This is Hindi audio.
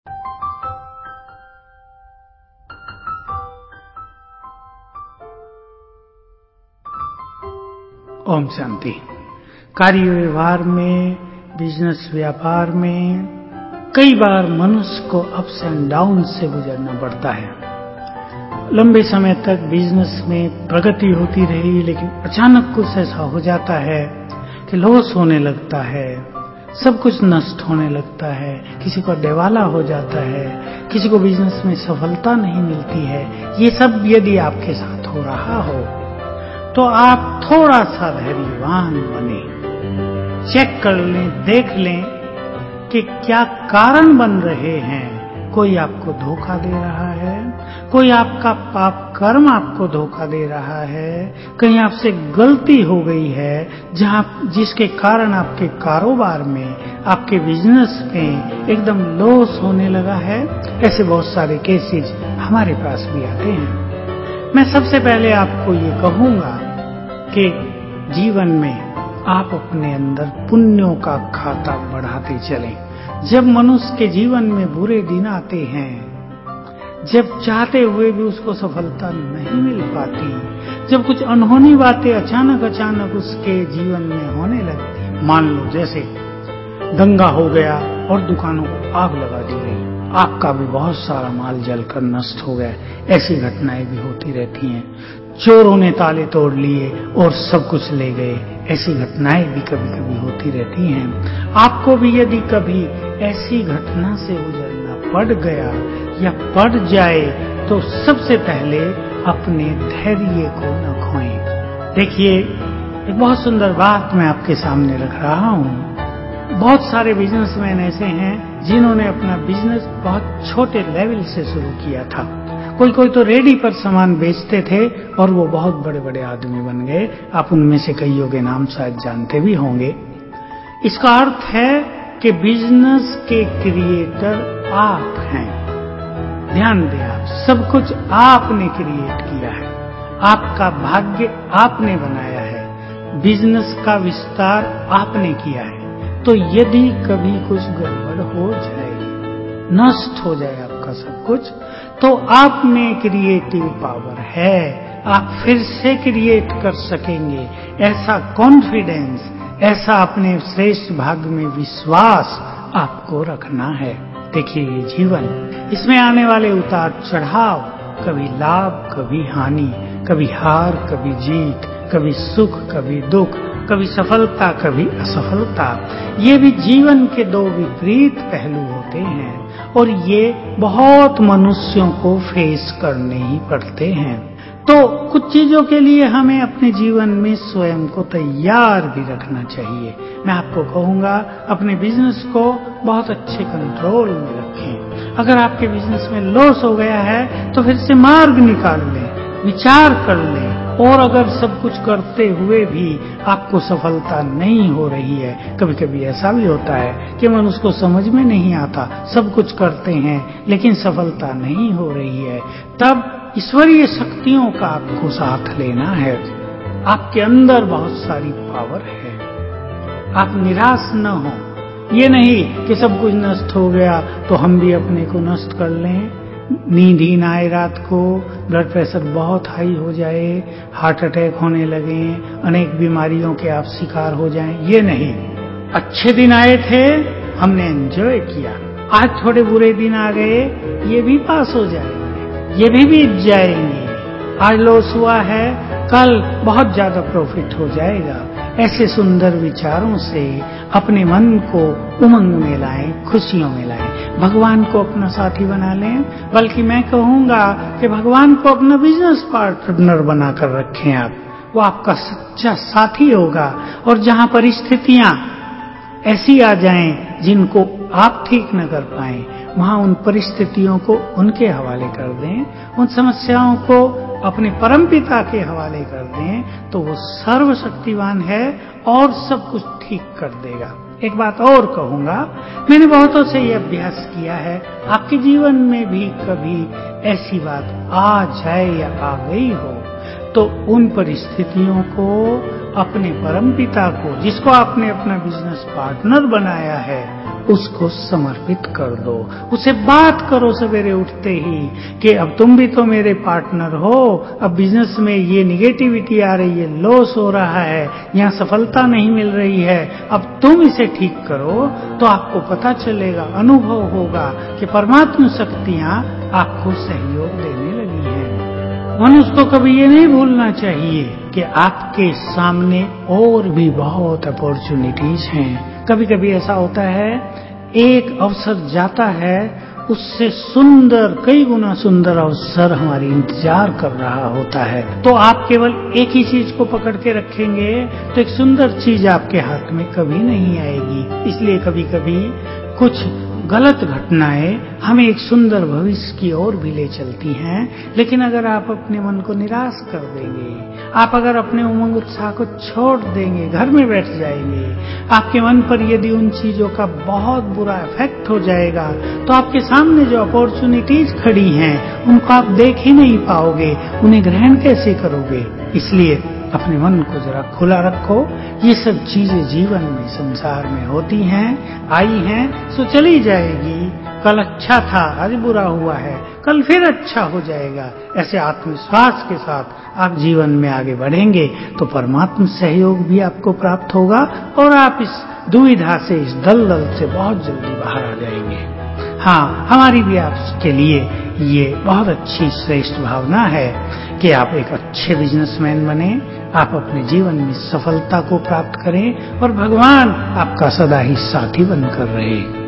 ओम शांति। कार्य व्यवहार में, बिजनेस व्यापार में कई बार मनुष्य को अप्स एंड डाउन से गुजरना पड़ता है। लंबे समय तक बिजनेस में प्रगति होती रही, लेकिन अचानक कुछ ऐसा हो जाता है कि लॉस होने लगता है, सब कुछ नष्ट होने लगता है, किसी को दिवाला हो जाता है, किसी को बिजनेस में सफलता नहीं मिलती है। ये सब यदि आपके साथ हो रहा हो तो आप थोड़ा सा धैर्यवान बने, चेक कर लें, देख लें कि क्या कारण बन रहे हैं। कोई आपको धोखा दे रहा है, कोई आपका पाप कर्म आपको धोखा दे रहा है, कहीं आपसे गलती हो गई है जिसके कारण आपके कारोबार में, आपके बिजनेस में एकदम लॉस होने लगा है। ऐसे बहुत सारे केसेस हमारे पास भी आते हैं। मैं सबसे पहले आपको ये कहूंगा कि जीवन में आप अपने अंदर पुण्यों का खाता बढ़ाते चलें। जब मनुष्य के जीवन में बुरे दिन आते हैं, जब चाहते हुए भी उसको सफलता नहीं मिल पाती, जब कुछ अनहोनी बातें अचानक उसके जीवन में होने लगती, मान लो जैसे दंगा हो गया और दुकानों को आग लगा दी गई, आग का भी बहुत सारा माल जलकर नष्ट हो गया। ऐसी घटनाएं भी होती रहती हैं। चोरों ने ताले तोड़ लिए और सब कुछ ले गए। ऐसी घटनाएं भी कभी कभी होती रहती हैं। आपको भी यदि कभी ऐसी घटना से गुजरना पड़ गया या पड़ जाए तो सबसे पहले अपने धैर्य को न खोएं। देखिए, एक बहुत सुंदर बात मैं आपके सामने रख रहा हूं। बहुत सारे बिजनेसमैन ऐसे हैं जिन्होंने अपना बिजनेस बहुत छोटे लेवल से शुरू किया था। कोई तो रेडी पर सामान बेचते थे और वो बहुत बड़े बड़े आदमी बन गए। आप उनमें से कईयों के नाम शायद जानते भी होंगे। इसका अर्थ है कि बिजनेस के क्रिएटर आप हैं। ध्यान दें, आप सब कुछ आपने क्रिएट किया है, आपका भाग्य आपने बनाया है, बिजनेस का विस्तार आपने किया है। तो यदि कभी कुछ गड़बड़ हो जाए, नष्ट हो जाए आपका सब कुछ, तो आप में क्रिएटिव पावर है, आप फिर से क्रिएट कर सकेंगे। ऐसा कॉन्फिडेंस, ऐसा अपने श्रेष्ठ भाग्य में विश्वास आपको रखना है। देखिए, ये जीवन, इसमें आने वाले उतार चढ़ाव, कभी लाभ कभी हानि, कभी हार कभी जीत, कभी सुख कभी दुख, कभी सफलता कभी असफलता, ये भी जीवन के दो विपरीत पहलू होते हैं और ये बहुत मनुष्यों को फेस करने ही पड़ते हैं। तो कुछ चीजों के लिए हमें अपने जीवन में स्वयं को तैयार भी रखना चाहिए। मैं आपको कहूंगा, अपने बिजनेस को बहुत अच्छे कंट्रोल में रखें। अगर आपके बिजनेस में लॉस हो गया है तो फिर से मार्ग निकाल लें, विचार कर लें। और अगर सब कुछ करते हुए भी आपको सफलता नहीं हो रही है, कभी कभी ऐसा भी होता है कि मनुष्य को समझ में नहीं आता, सब कुछ करते हैं लेकिन सफलता नहीं हो रही है, तब ईश्वरीय शक्तियों का आपको साथ लेना है। आपके अंदर बहुत सारी पावर है, आप निराश न हो। ये नहीं कि सब कुछ नष्ट हो गया तो हम भी अपने को नष्ट कर लें, नींद ही ना आए रात को, ब्लड प्रेशर बहुत हाई हो जाए, हार्ट अटैक होने लगे, अनेक बीमारियों के आप शिकार हो जाएं। ये नहीं, अच्छे दिन आए थे, हमने एंजॉय किया, आज थोड़े बुरे दिन आ गए, ये भी पास हो जाएंगे, ये भी बीत जाएंगे। आज लॉस हुआ है, कल बहुत ज्यादा प्रॉफिट हो जाएगा। ऐसे सुंदर विचारों से अपने मन को उमंग में लाएं, खुशियों में लाएं, भगवान को अपना साथी बना लें। बल्कि मैं कहूंगा कि भगवान को अपना बिजनेस पार्टनर बनाकर रखें आप, वो आपका सच्चा साथी होगा। और जहां परिस्थितियां ऐसी आ जाएं जिनको आप ठीक न कर पाएं, वहां उन परिस्थितियों को उनके हवाले कर दें, उन समस्याओं को अपने परमपिता के हवाले कर दें, तो वो सर्वशक्तिवान है और सब कुछ ठीक कर देगा। एक बात और कहूंगा, मैंने बहुतों से ये अभ्यास किया है, आपके जीवन में भी कभी ऐसी बात आ जाए या आ गई हो, तो उन परिस्थितियों को अपने परमपिता को, जिसको आपने अपना बिजनेस पार्टनर बनाया है, उसको समर्पित कर दो। उसे बात करो सवेरे उठते ही कि अब तुम भी तो मेरे पार्टनर हो, अब बिजनेस में ये निगेटिविटी आ रही है, लॉस हो रहा है, यहाँ सफलता नहीं मिल रही है, अब तुम इसे ठीक करो तो आपको पता चलेगा, अनुभव होगा कि परमात्मा शक्तियां आपको सहयोग देने लगी हैं। मनुष्य को कभी ये नहीं भूलना चाहिए कि आपके सामने और भी बहुत अपॉर्चुनिटीज हैं। कभी कभी ऐसा होता है, एक अवसर जाता है, उससे सुंदर, कई गुना सुंदर अवसर हमारी इंतजार कर रहा होता है। तो आप केवल एक ही चीज को पकड़ के रखेंगे तो एक सुंदर चीज आपके हाथ में कभी नहीं आएगी। इसलिए कभी कभी कुछ गलत घटनाएं हमें एक सुंदर भविष्य की ओर भी ले चलती हैं, लेकिन अगर आप अपने मन को निराश कर देंगे, आप अगर अपने उमंग उत्साह को छोड़ देंगे, घर में बैठ जाएंगे, आपके मन पर यदि उन चीजों का बहुत बुरा इफेक्ट हो जाएगा तो आपके सामने जो अपॉर्चुनिटीज खड़ी हैं उनको आप देख ही नहीं पाओगे, उन्हें ग्रहण कैसे करोगे। इसलिए अपने मन को जरा खुला रखो। ये सब चीजें जीवन में, संसार में होती हैं, आई हैं, सो चली जाएगी। कल अच्छा था, आज बुरा हुआ है, कल फिर अच्छा हो जाएगा। ऐसे आत्मविश्वास के साथ आप जीवन में आगे बढ़ेंगे तो परमात्मा सहयोग भी आपको प्राप्त होगा और आप इस दुविधा से, इस दलदल से बहुत जल्दी बाहर आ जाएंगे। हाँ, हमारी भी आपके लिए ये बहुत अच्छी श्रेष्ठ भावना है कि आप एक अच्छे बिजनेसमैन बने, आप अपने जीवन में सफलता को प्राप्त करें और भगवान आपका सदा ही साथी बनकर रहे।